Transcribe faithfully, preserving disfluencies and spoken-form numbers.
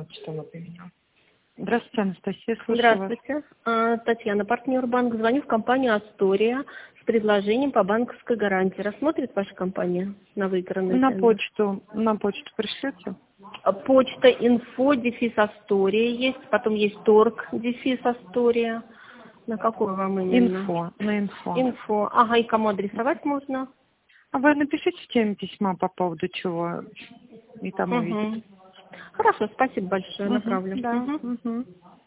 вот что мы поменяем. Здравствуйте, Анастасия, слушаю вас. Здравствуйте. А, Татьяна, партнер банк. Звоню в компанию «Астория» с предложением по банковской гарантии. Рассмотрит ваша компания на выигранный На тендер? почту, на почту пришлете? А, Почта инфо дефис Астория есть, потом есть торг дефис Астория. На какую вам именно? Инфо, на инфо. Инфо. Ага, и кому адресовать можно? А вы напишите в теме письма по поводу чего, и там Угу. увидите. Хорошо, спасибо большое, Угу, направлю. да. Угу. Угу.